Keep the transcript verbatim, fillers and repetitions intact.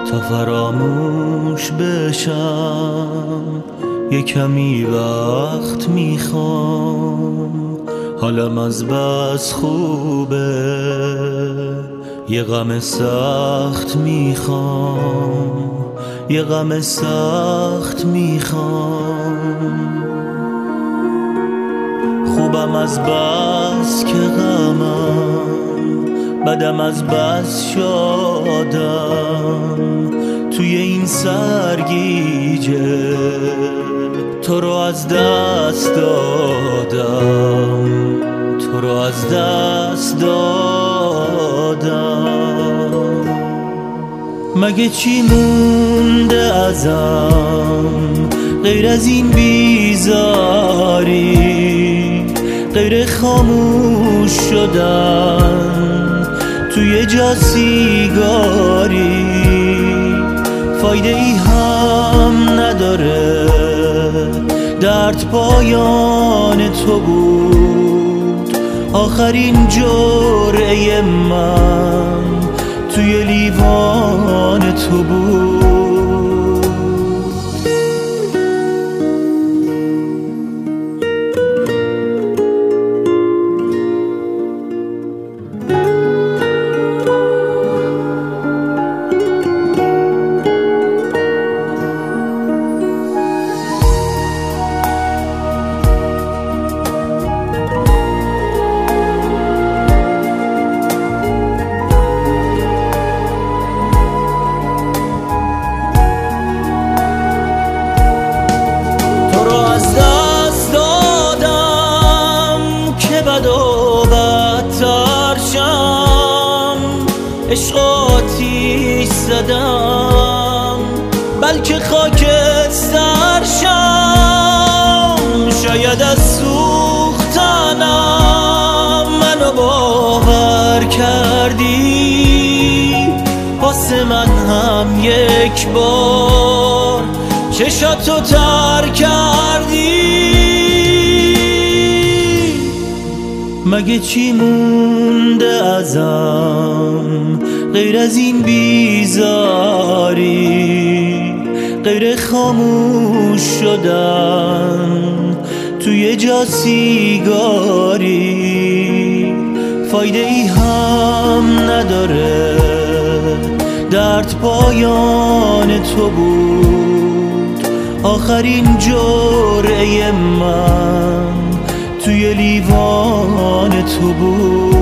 تا فراموش بشم یه کمی وقت میخوام، حالم از بس خوبه یه غم سخت میخوام، یه غم سخت میخوام. خوبم از بس که غمم، بدم از بس شادم، توی این سرگیجه تو رو از دست دادم، تو رو از دست دادم. مگه چی مونده ازم غیر از این بیزاری، غیر خاموش شدن توی جا سیگاری؟ فایده ای هم نداره، درد پایان تو بود، آخرین جرعه من توی لیوان تو بود. عشق آتیش زدم بلکه خاکستر شم، شاید از سوختنم منو باور کردی، واسه من هم یک بار چشاتو تر کردی. مگه چی مونده ازم غیر از این بیزاری، غیر خاموش شدن توی جا سیگاری؟ فایده ای هم نداره، درد پایان تو بود، آخرین جرعه من توی لیوان تو بود.